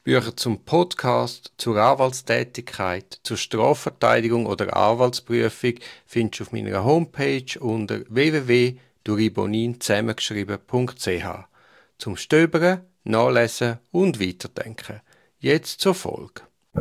Bücher zum Podcast, zur Anwaltstätigkeit, zur Strafverteidigung oder Anwaltsprüfung findest du auf meiner Homepage unter www.duribonin zusammengeschrieben.ch. Zum Stöbern, Nachlesen und Weiterdenken. Jetzt zur Folge.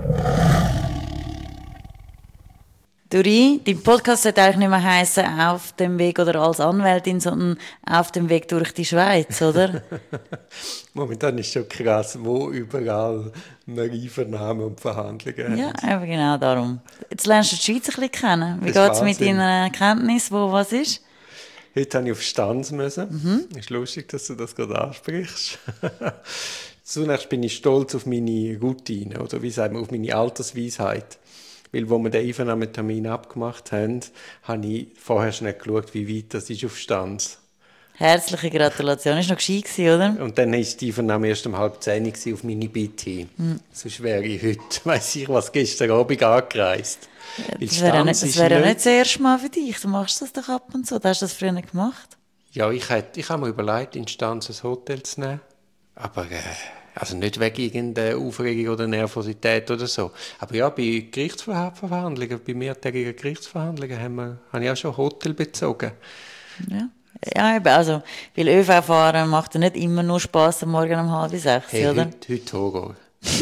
Duri, dein Podcast sollte eigentlich nicht mehr heissen «Auf dem Weg» oder «Als Anwältin», sondern «Auf dem Weg durch die Schweiz», oder? Momentan ist schon krass, wo überall wir Einvernahmen und Verhandlungen Ja, haben. eben genau darum. Jetzt lernst du die Schweiz ein bisschen kennen. Wie Das ist geht es mit Wahnsinn. deiner Kenntnis, wo was ist? Heute habe ich auf Stanz müssen. Ist lustig, dass du das gerade ansprichst. Zunächst bin ich stolz auf meine Routine, oder wie sagen wir, auf meine Altersweisheit. Weil, wo wir den Einvernahmetermin abgemacht haben, habe ich vorher schnell geschaut, wie weit das ist auf Stanz. Herzliche Gratulation. Ist noch gescheit gewesen, oder? Und dann war die Einvernahme erst um 9:30 auf meine BT. Sonst wäre ich heute, weiss ich was, gestern Abend angereist. Weil Das wäre ja Stanz nicht, ist nicht das erste Mal für dich. Du machst das doch ab und zu. Du hast das früher nicht gemacht. Ja, ich habe mir überlegt, in Stanz ein Hotel zu nehmen. Aber also nicht wegen irgendeiner Aufregung oder Nervosität oder so. Aber ja, bei Gerichtsverhandlungen, bei mehrtägigen Gerichtsverhandlungen habe ich auch schon Hotel bezogen. Ja. Ja, eben, also, weil ÖV fahren macht ja nicht immer nur Spass am Morgen um 5:30, Hey, oder? heute Horror.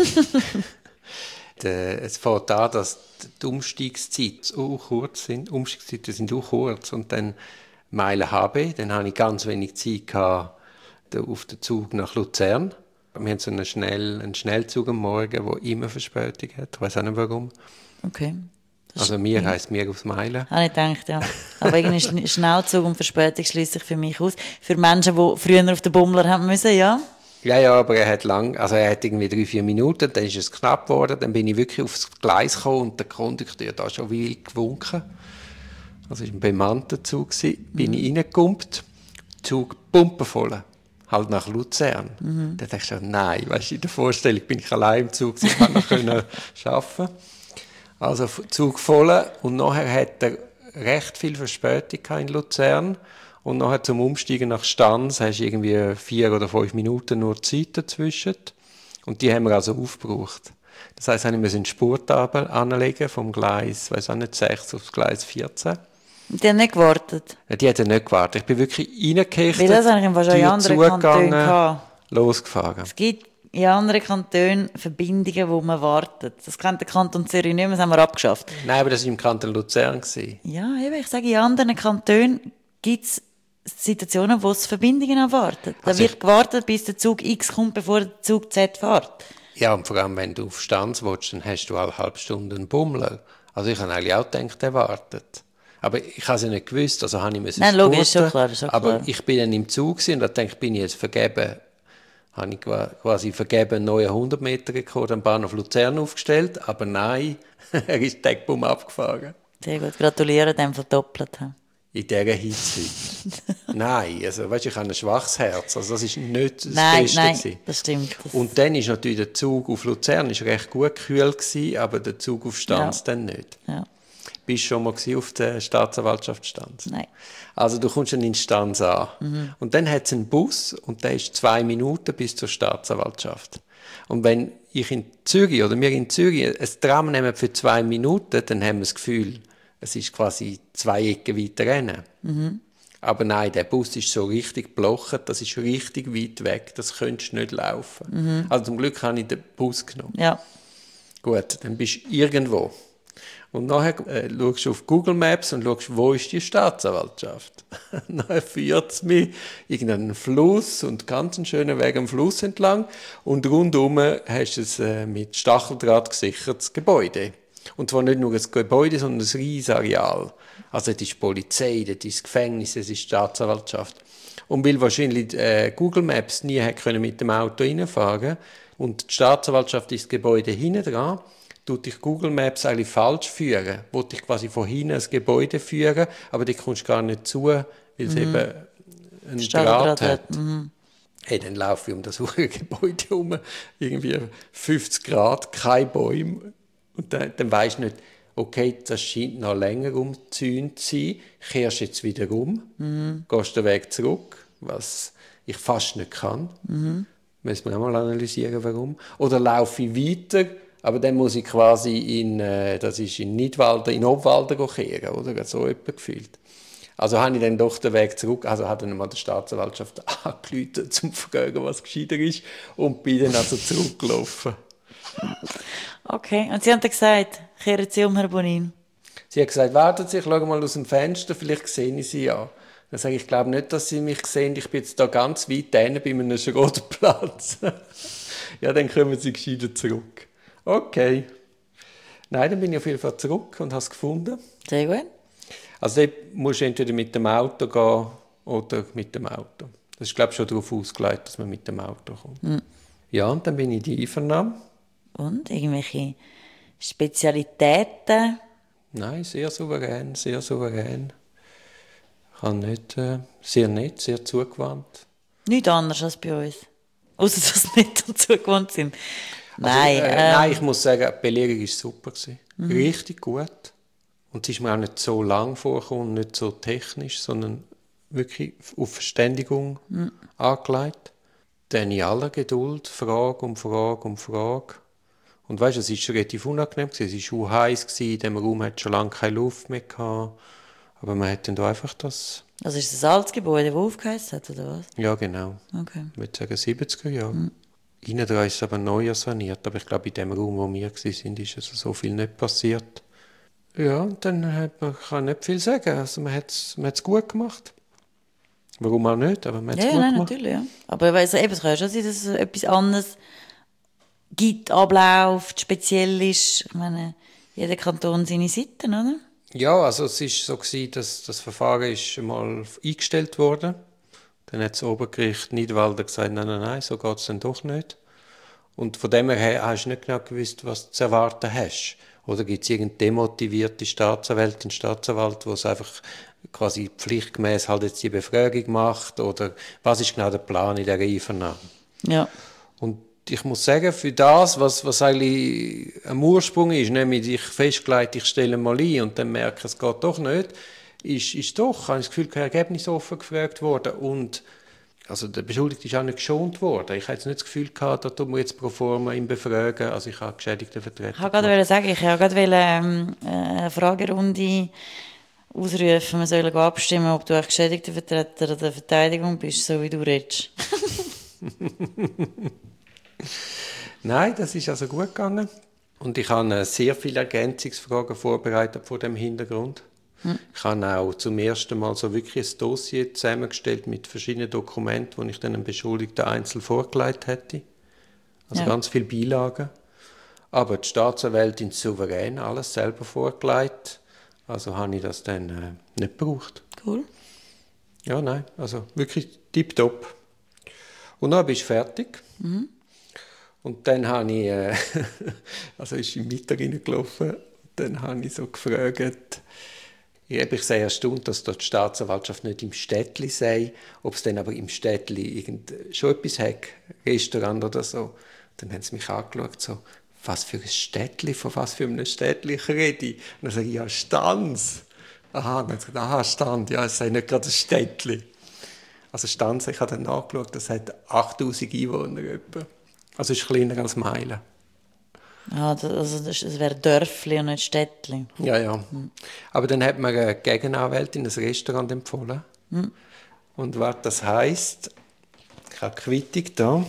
Es fängt an, dass die Umstiegszeiten so kurz sind. Umstiegszeiten sind auch kurz. Und dann Meilen HB, dann hatte ich ganz wenig Zeit gehabt, auf den Zug nach Luzern. Wir haben so einen Schnellzug am Morgen, der immer Verspätung hat. Ich weiss auch nicht warum. Okay. Also mir heisst mir aufs Meilen. Habe ich gedacht, ja. Aber irgendwie Schnellzug und Verspätung schließt sich für mich aus. Für Menschen, die früher auf den Bummler haben müssen, ja. Ja, aber er hat irgendwie 3-4 Minuten, dann ist es knapp geworden, dann bin ich wirklich aufs Gleis gekommen und der Kondukteur da schon wild gewunken. Also es war ein bemannter Zug, bin ich reingekumpelt, Zug pumpenvoll, halt nach Luzern. Dann dachte ich schon, nein, weißt du, in der Vorstellung bin ich allein im Zug, ich konnte noch arbeiten. Also Zug voll und nachher hat er recht viel Verspätung in Luzern. Und nachher zum Umsteigen nach Stanz hast du irgendwie 4 oder 5 Minuten nur Zeit dazwischen. Und die haben wir also aufgebraucht. Das heisst, ich musste eine Spurtafel anlegen vom Gleis, weiss auch nicht, 6 aufs Gleis 14. Die haben nicht gewartet. Ja, die hat ja nicht gewartet. Ich bin wirklich reingekehrt, Weil das eigentlich wahrscheinlich in anderen Kantonen gehabt. losgefahren. Es gibt in anderen Kantonen Verbindungen, wo man wartet. Das kennt der Kanton Zürich nicht mehr, das haben wir abgeschafft. Nein, aber das war im Kanton Luzern. Ja, eben, ich sage, in anderen Kantonen gibt es Situationen, wo es Verbindungen erwartet. Da wird gewartet, bis der Zug X kommt, bevor der Zug Z fährt. Ja, und vor allem, wenn du auf Stanz willst, dann hast du alle halbe Stunde einen Bummler. Also ich habe eigentlich auch gedacht, er wartet. Aber ich habe es ja nicht gewusst, also habe ich müssen Nein, logisch, ist spurten. schon klar, ist schon Aber klar. ich bin dann im Zug und da denke ich, bin ich jetzt vergeben. Habe ich quasi vergeben einen neuen 100-Meter-Rekord am Bahnhof Luzern aufgestellt. Aber nein, er ist Deckbumm abgefahren. Sehr gut, gratuliere dem verdoppelt. In dieser Hitze. Nein, also weißt, ich habe ein schwaches Herz. Also das ist nicht das Beste Nein, gewesen. das stimmt. Und dann ist natürlich der Zug auf Luzern ist recht gut gekühlt gewesen, aber der Zug auf Stanz dann nicht. Ja. Bist du schon mal auf der Staatsanwaltschaft Stanz? Nein. Also du kommst dann in Stanz an. Und dann hat es einen Bus und der ist 2 Minuten bis zur Staatsanwaltschaft. Und wenn ich in Zürich oder wir in Zürich ein Tram nehmen für 2 Minuten, dann haben wir das Gefühl, es ist quasi 2 Ecken weiter rennen. Aber nein, der Bus ist so richtig geblocht, das ist richtig weit weg, das könntest du nicht laufen. Also zum Glück habe ich den Bus genommen. Ja. Gut, dann bist du irgendwo. Und nachher schaust du auf Google Maps und schaust, wo ist die Staatsanwaltschaft. Dann führt es mich irgendeinen Fluss und ganz einen schönen Weg am Fluss entlang. Und rundum hast du ein mit Stacheldraht gesichertes Gebäude. Und zwar nicht nur ein Gebäude, sondern ein riesiges Areal. Also dort ist die Polizei, dort ist das Gefängnis, es ist die Staatsanwaltschaft. Und weil wahrscheinlich Google Maps nie hat können mit dem Auto reinfahren und die Staatsanwaltschaft ist das Gebäude hinten dran, tut dich Google Maps eigentlich falsch führen. Wollt dich quasi von hinten ein Gebäude führen, aber die kommst gar nicht zu, weil es eben einen Draht hat. Hey, dann laufe ich um das Gebäude herum, irgendwie 50 Grad, keine Bäume. Und dann weisst du nicht, okay, das scheint noch länger umgezäunt zu sein, kehrst jetzt wieder um, gehst den Weg zurück, was ich fast nicht kann. Müssen wir auch mal analysieren, warum. Oder laufe ich weiter, aber dann muss ich quasi das ist in Nidwalden, in Obwalden kehren, oder? So etwas gefühlt. Also habe ich dann doch den Weg zurück, also habe dann mal die Staatsanwaltschaft angerufen, um zu fragen, was gescheiter ist, und bin dann also zurückgelaufen. Okay, und Sie haben dann gesagt, kehren Sie um, Herr Bonin? Sie hat gesagt, warten Sie, ich schaue mal aus dem Fenster, vielleicht sehe ich Sie ja. Dann sage ich, ich glaube nicht, dass Sie mich sehen, ich bin jetzt da ganz weit hinten bei einem Schrottplatz. Ja, dann kommen Sie gescheiter zurück. Okay. Nein, dann bin ich auf jeden Fall zurück und habe es gefunden. Sehr gut. Also dort musst du entweder mit dem Auto gehen oder mit dem Auto. Das ist, glaube ich, schon darauf ausgelegt, dass man mit dem Auto kommt. Mhm. Ja, und dann bin ich in die Einvernahme. Und irgendwelche Spezialitäten? Nein, sehr souverän, sehr souverän. Ich habe nicht, sehr nett, sehr zugewandt. Nichts anderes als bei uns. Außer dass sie nicht und zugewandt sind. Nein, also, nein, ich muss sagen, die Belegung war super. Richtig gut. Und es ist mir auch nicht so lang vorgekommen, nicht so technisch, sondern wirklich auf Verständigung angelegt. Dann in aller Geduld, Frage um Frage um Frage. Und weißt du, es war schon relativ unangenehm. Es war schon heiß, in diesem Raum hatte schon lange keine Luft mehr gehabt. Aber man hat dann da einfach das... Also ist das ein altes Gebäude, das aufgeheizt hat, oder was? Ja, genau. Okay. Ich würde sagen 70er Jahre. Innen dran ist es aber neu saniert. Aber ich glaube, in dem Raum, wo wir waren, ist also so viel nicht passiert. Ja, und dann kann man nicht viel sagen. Also man hat es gut gemacht. Warum auch nicht, aber man hat es gut gemacht. Natürlich, ja. Aber also, eben, es kann ja schon sein, dass es etwas anderes gibt, abläuft, speziell ist. Ich meine, jeder Kanton seine Seiten, oder? Ja, also es war so gewesen, dass das Verfahren ist mal eingestellt wurde. Dann hat das Obergericht Nidwalden gesagt, nein, so geht es dann doch nicht. Und von dem her hast du nicht genau gewusst, was du zu erwarten hast. Oder gibt es irgendeine demotivierte Staatsanwältin, Staatsanwalt, die es einfach quasi pflichtgemäß halt jetzt die Befragung macht? Oder was ist genau der Plan in dieser Einvernahme? Ja. Und ich muss sagen, für das, was eigentlich am Ursprung ist, nämlich ich festgelegt, ich stelle mal ein und dann merke, es geht doch nicht, ist doch, habe ich das Gefühl, kein Ergebnis offen gefragt worden. Und also der Beschuldigte ist auch nicht geschont worden. Ich habe jetzt nicht das Gefühl gehabt, da tun wir jetzt pro forma ihn befragen. Also ich habe geschädigte Vertreter. Ich wollte gerade sagen, ich wollte gerade eine Fragerunde ausrufen. Wir sollen abstimmen, ob du ein geschädigter Vertreter der Verteidigung bist, so wie du redest. Nein, das ist also gut gegangen. Und ich habe sehr viele Ergänzungsfragen vorbereitet vor dem Hintergrund. Ich habe auch zum ersten Mal so wirklich ein Dossier zusammengestellt mit verschiedenen Dokumenten, die ich dann dem Beschuldigten einzeln vorgelegt hätte. Also ganz viele Beilagen. Aber die Staatsanwältin souverän alles selber vorgelegt. Also habe ich das dann nicht gebraucht. Cool. Ja, nein, also wirklich tipptopp. Und dann bin ich fertig. Und dann habe ich, also ist im Mittag reingelaufen, dann habe ich so gefragt, ich sei erstaunt, dass dort die Staatsanwaltschaft nicht im Städtli sei, ob es dann aber im Städtli schon etwas hat, Restaurant oder so. Dann haben sie mich angeschaut, so, was für ein Städtli, von was für einem Städtli ich rede. Und dann sage ich, ja, Stanz. Aha, dann habe ich gesagt, Stand, ja, es sei nicht gerade ein Städtli. Also Stanz, ich habe dann nachgeschaut, das hat 8000 Einwohner etwa. Also es ist kleiner als Meilen. Ja, es wäre Dörfli und nicht Städtli. Ja. Aber dann hat mir eine Gegenanwältin ein Restaurant empfohlen. Und was das heisst, ich habe Quittung da.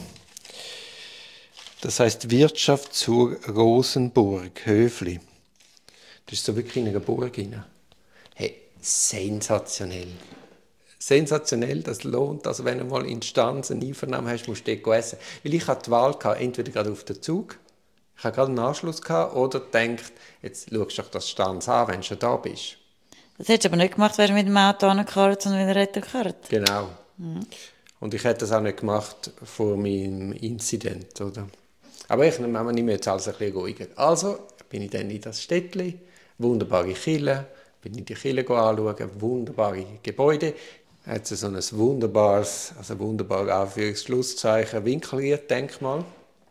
Das heisst Wirtschaft zur Rosenburg, Höfli. Das ist so wirklich in einer Burg rein. Hey, sensationell. Sensationell, das lohnt. Also wenn du mal Instanz eine Einvernahme hast, musst du dort essen. Weil ich hatte die Wahl, entweder gerade auf den Zug, ich hatte gerade einen Anschluss oder denkt, jetzt schaust du doch das Stanz an, wenn du schon da bist. Das hättest du aber nicht gemacht, wärst du mit dem Auto angekarrt, sondern wieder retourgekarrt. Genau. Und ich hätte das auch nicht gemacht vor meinem Inzident, oder? Aber ich nehme jetzt alles ein bisschen ruhiger. Also bin ich dann in das Städtli, wunderbare Kirche, bin in die Kirche anschauen, wunderbare Gebäude. Hat so ein wunderbares, also wunderbar Anführungs-Schlusszeichen, Winkelried-Denkmal.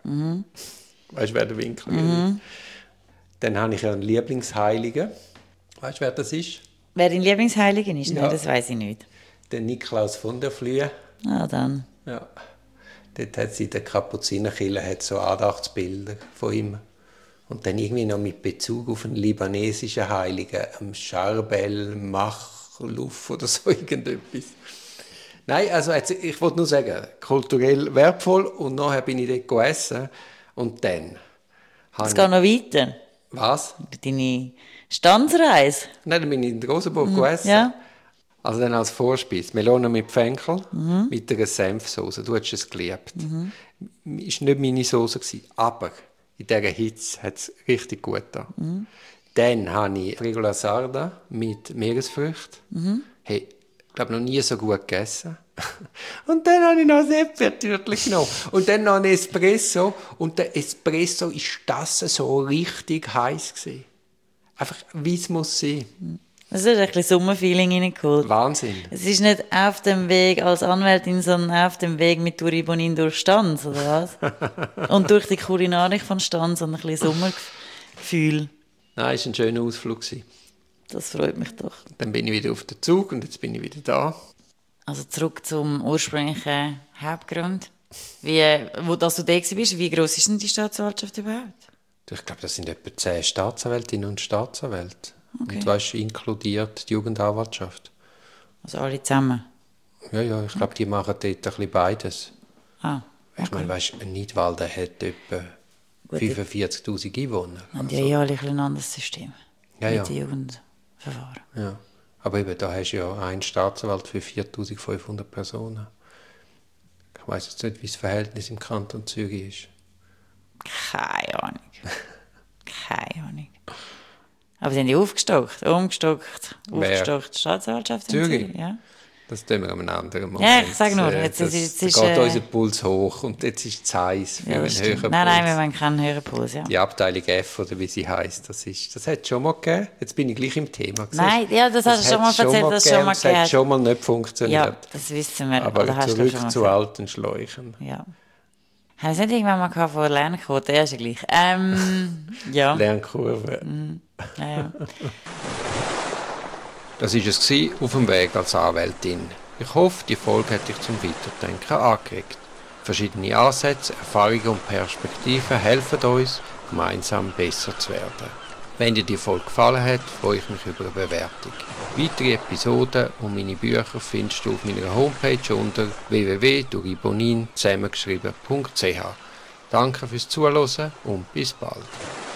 Weißt du, wer der Winkelried ist? Dann habe ich ja einen Lieblingsheiligen. Weißt du, wer das ist? Wer dein Lieblingsheiligen ist? Ja. Nein, das weiss ich nicht. Der Niklaus von der Flühe. Ah, dann. Ja. Dort hat sie in der Kapuzinerkirche hat so Andachtsbilder von ihm. Und dann irgendwie noch mit Bezug auf einen libanesischen Heiligen, Charbel Machluf oder so irgendetwas. Nein, also ich wollte nur sagen, kulturell wertvoll. Und nachher bin ich dort gegessen. Und dann... Es geht noch weiter. Was? Deine Stanzreise. Nein, dann bin ich in Rosenburg gegessen. Ja. Also dann als Vorspeise. Melone mit Fenkel, mit einer Senfsoße. Du hast es geliebt. Es war nicht meine Soße, aber in dieser Hitze hat es richtig gut getan. Dann habe ich Frigola Sarda mit Meeresfrüchten. Hey, ich glaube, noch nie so gut gegessen. Und dann habe ich noch ein Erdbeertürtchen genommen. Und dann noch ein Espresso. Und der Espresso war das so richtig heiß gewesen. Einfach, wie es muss sein. Es hat ein bisschen Sommerfeeling reingeholt. Wahnsinn. Es ist nicht auf dem Weg als Anwältin, sondern auf dem Weg mit Touribonin durch Stanz, oder was? Und durch die Kulinarik von Stanz und ein bisschen Sommergefühl. Nein, es war ein schöner Ausflug. Das freut mich doch. Dann bin ich wieder auf den Zug und jetzt bin ich wieder da. Also zurück zum ursprünglichen Hauptgrund. Wo dass du da bist, wie gross ist denn die Staatsanwaltschaft überhaupt? Ich glaube, das sind etwa 10 Staatsanwältinnen und Staatsanwälte. Okay. Und weißt, inkludiert die Jugendanwaltschaft. Also alle zusammen? Ja, ich glaube, die machen dort ein bisschen beides. Ah, okay. Ich meine, weißt, Nidwalden hat etwa 45'000 Einwohner. Und ja, alle ein anderes System. Ja, mit ja. den Jugendverfahren. Ja. Aber eben, da hast du ja einen Staatsanwalt für 4'500 Personen. Ich weiss jetzt nicht, wie das Verhältnis im Kanton Zürich ist. Keine Ahnung. Keine Ahnung. Aber sie haben die aufgestockt. Die Staatsanwaltschaft in Zürich. Ja. Das tun wir an einem anderen Moment. Ja, ich sage nur, jetzt ist geht unser Puls hoch und jetzt ist es heiß für einen höheren Puls. Nein, wir wollen keinen höheren Puls, ja. Die Abteilung F, oder wie sie heisst, das hat es schon mal gegeben. Jetzt bin ich gleich im Thema. Nein, ja, das hast du schon mal erzählt, dass es schon mal gegeben. Das hat schon mal nicht funktioniert. Ja, das wissen wir. Aber zurück zu alten Schläuchen. Ja. Haben Sie nicht irgendwann mal gehabt von Lernquote? Ja, ist ja gleich. Ja. Lernkurve. Ja. Das war es auf dem Weg als Anwältin. Ich hoffe, die Folge hat dich zum Weiterdenken angeregt. Verschiedene Ansätze, Erfahrungen und Perspektiven helfen uns, gemeinsam besser zu werden. Wenn dir die Folge gefallen hat, freue ich mich über eine Bewertung. Weitere Episoden und meine Bücher findest du auf meiner Homepage unter www.duribonin zusammengeschrieben.ch. Danke fürs Zuhören und bis bald.